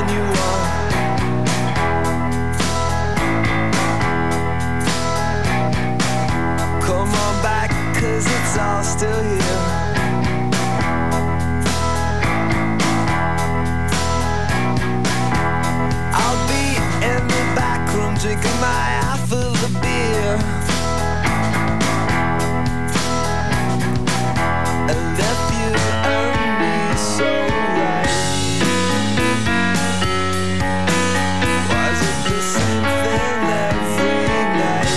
anything you want. Come on back, 'cause it's all still here. I'll be in the back room drinking my half of the beer. And if you and me so right, was it the same thing every night?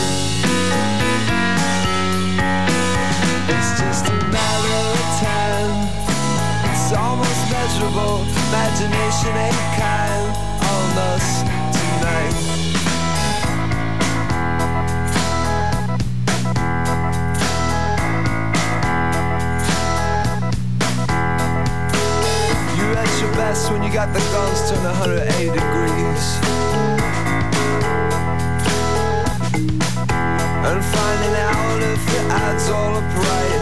It's just a matter of time. It's almost measurable. Imagination ain't kind on us tonight. You're at your best when you got the guns turned 180 degrees. And finding out if it adds all up right.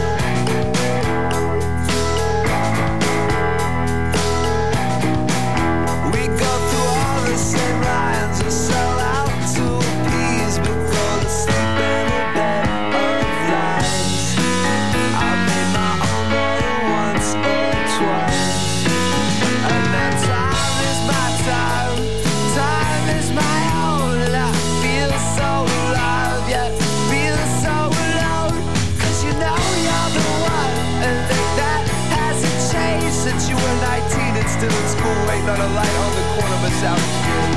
We go through all the same lines and sell out to appease, but go to sleep in a bed of lies. I made my own more than once or twice. And now time is my time. Time is my own. And I feel so alive, yet feel so alone. 'Cause you know you're the one. And think that hasn't changed since you were 19 and still in school, waiting on a light on the corner of a South Street.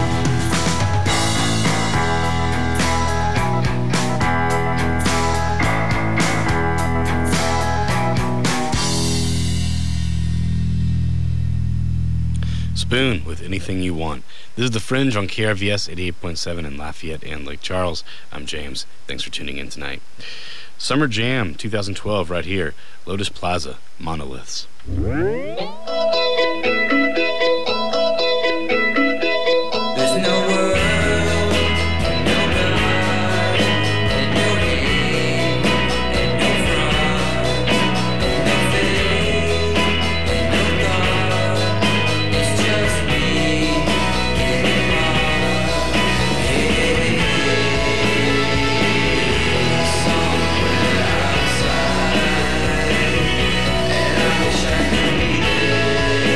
Spoon with Anything You Want. This is The Fringe on KRVS 88.7 in Lafayette and Lake Charles. I'm James. Thanks for tuning in tonight. Summer Jam 2012 right here. Lotus Plaza, Monoliths. There's no world, no God, and no hate, and no fraud, and no faith, and no God. It's just me getting lost. Hey, somewhere outside, and I wish I could be there.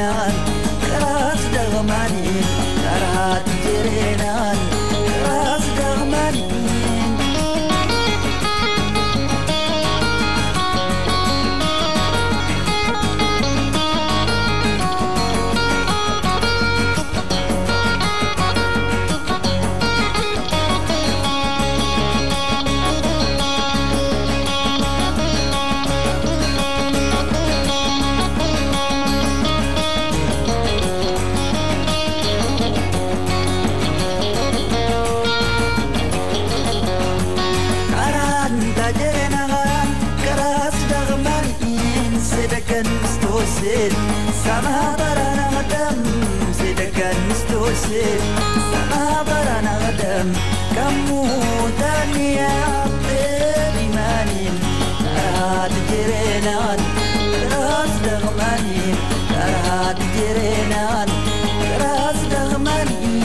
jireenaan karaas dhaqmaniin karaatti jireenaan karaas dhaqmaniin. Sama barana adam sedangkan mistosir sama barana adam kamu tania berimanin karat jirenan keras dagmanin karat jirenan keras dagmanin.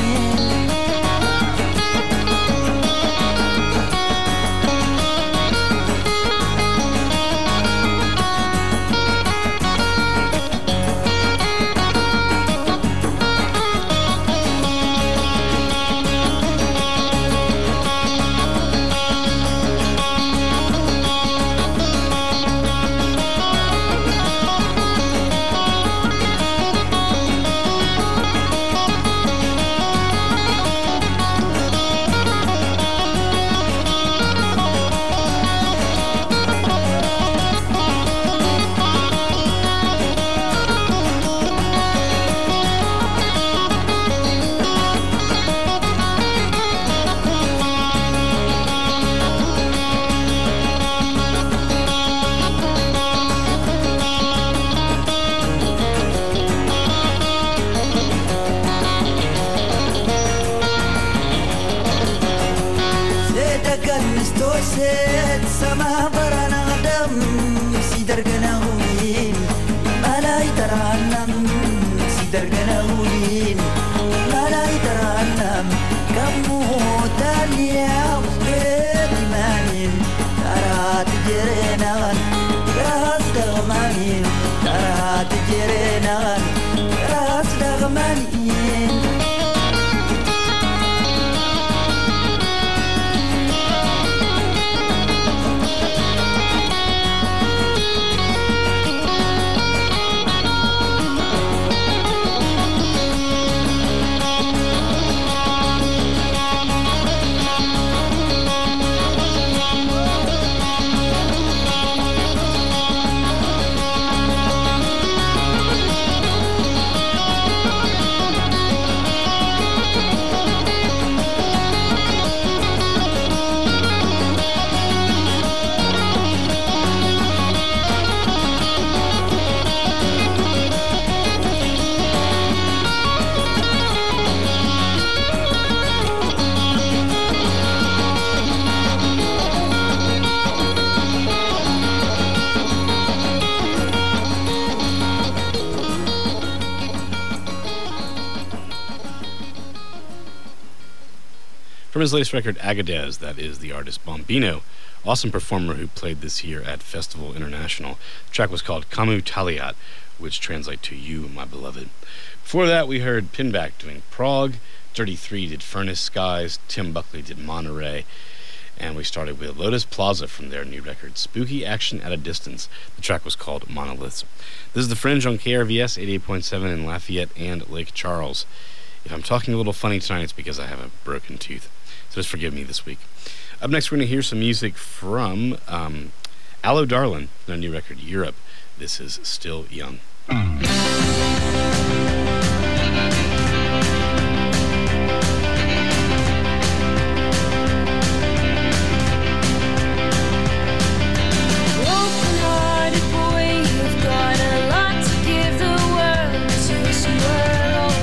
Sama barana adam sidar ganahulin malay taranam sidar ganahulin malay taranam kamu taliyaw berimanin karat jirenan keras dagmanin karat jirenan keras dagmanin. From his latest record, Agadez, that is the artist Bombino, awesome performer who played this year at Festival International. The track was called Kamu Taliat, which translates to You, My Beloved. Before that, we heard Pinback doing Prague, Dirty Three did Furnace Skies, Tim Buckley did Monterey, and we started with Lotus Plaza from their new record, Spooky Action at a Distance. The track was called Monoliths. This is The Fringe on KRVS 88.7 in Lafayette and Lake Charles. If I'm talking a little funny tonight, it's because I have a broken tooth. So just forgive me this week. Up next, we're going to hear some music from Aloe Darlin, their new record, Europe. This is Still Young. Open-hearted boy, you've got a lot to give the world to this world.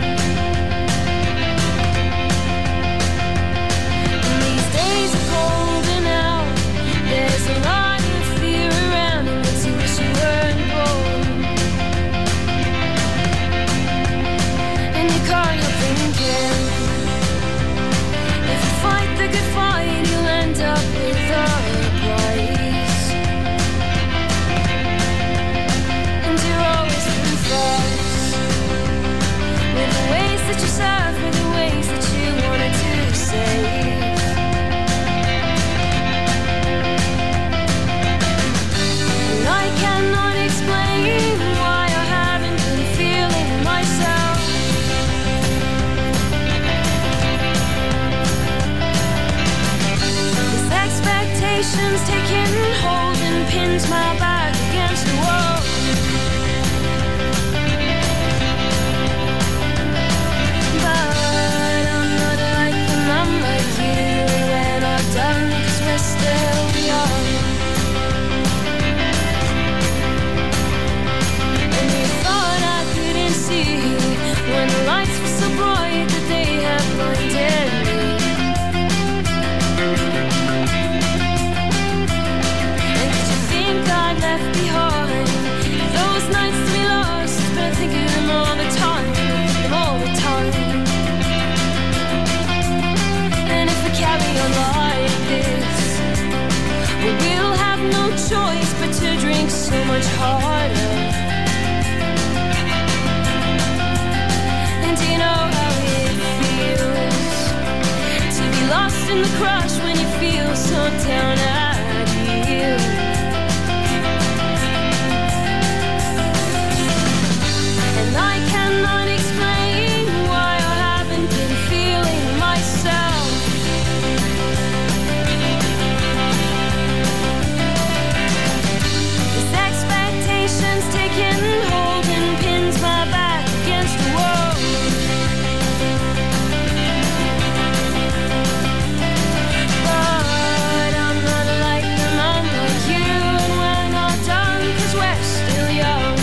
And these days are cold and out. There's a lot of fear around, and it's wish you weren't born. and pins my back against the wall. But I'm not like the mum like you. We're not done 'cause we're still young. And you thought I couldn't see when the lights were so bright that they had blinded me. And did you think I'd left behind those nights to be lost? But I think of them all the time, all the time. And if we carry on like this, well, we'll have no choice but to drink so much harder. And do you know how it feels to be lost in the crush when you feel so down at heel? And I cannot explain why I haven't been feeling myself. These expectations taking hold and pins my back against the wall. But I'm not like them, I'm like you, and we're not done 'cause we're still young.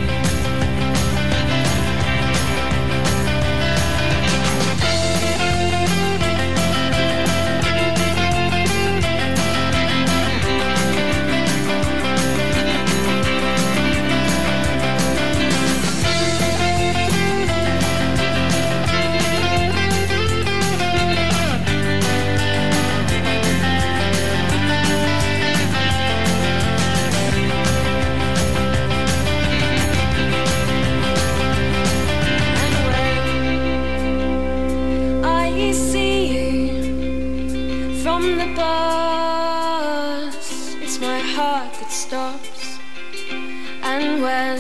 I see you from the bus, it's my heart that stops. And when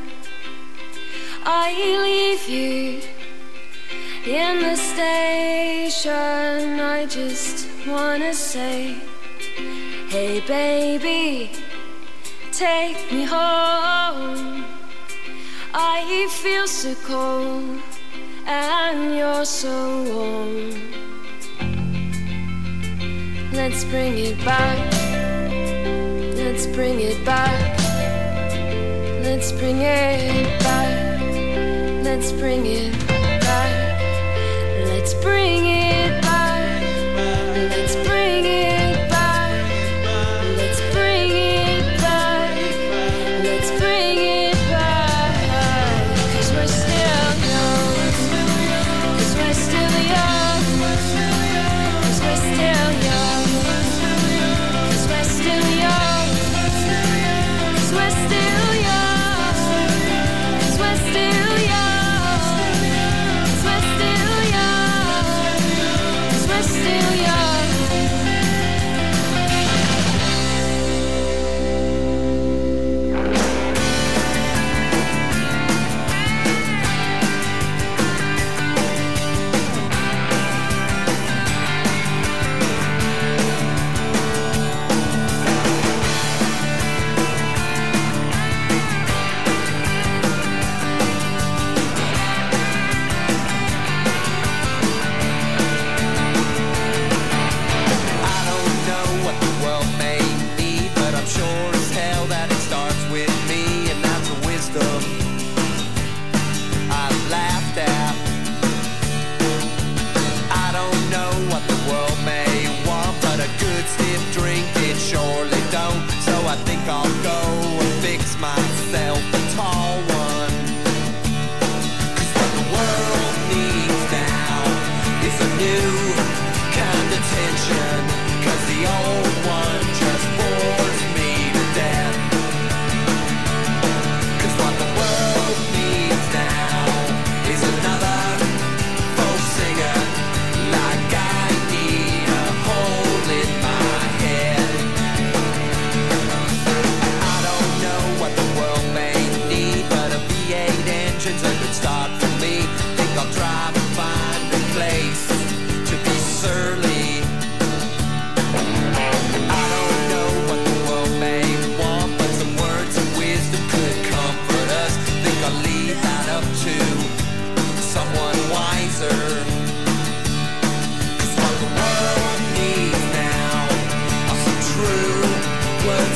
I leave you in the station, I just wanna say, hey baby, take me home. I feel so cold and you're so warm. Let's bring it back. Let's bring it back. Let's bring it back. Let's bring it back. Let's bring it back. Let's bring it back. Let's bring it back. Let's bring it back. 'Cause we're still young. 'Cause we're still young. 'Cause we're still young. 'Cause we're still young. 'Cause we're still young. 'Cause we're still young. 'Cause we're still young.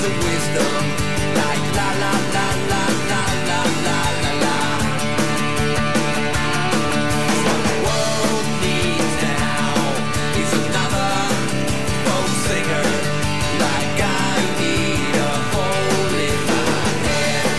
of wisdom, like la la la la la la la la la. What the world needs now is another folk singer, like I need a hole in my head.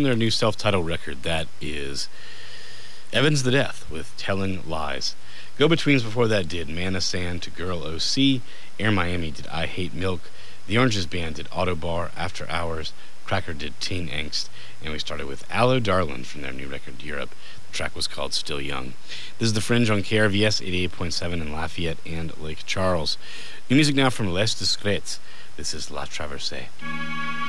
their new self-titled record. That is Evans the Death with Telling Lies. Go-Betweens before that did Manna Sand to Girl OC. Air Miami did I Hate Milk. The Oranges Band did Autobar, After Hours. Cracker did Teen Angst. And we started with Aloe Darlin from their new record Europe. The track was called Still Young. This is The Fringe on KRVS 88.7 in Lafayette and Lake Charles. New music now from Les Discrets. This is La Traversée.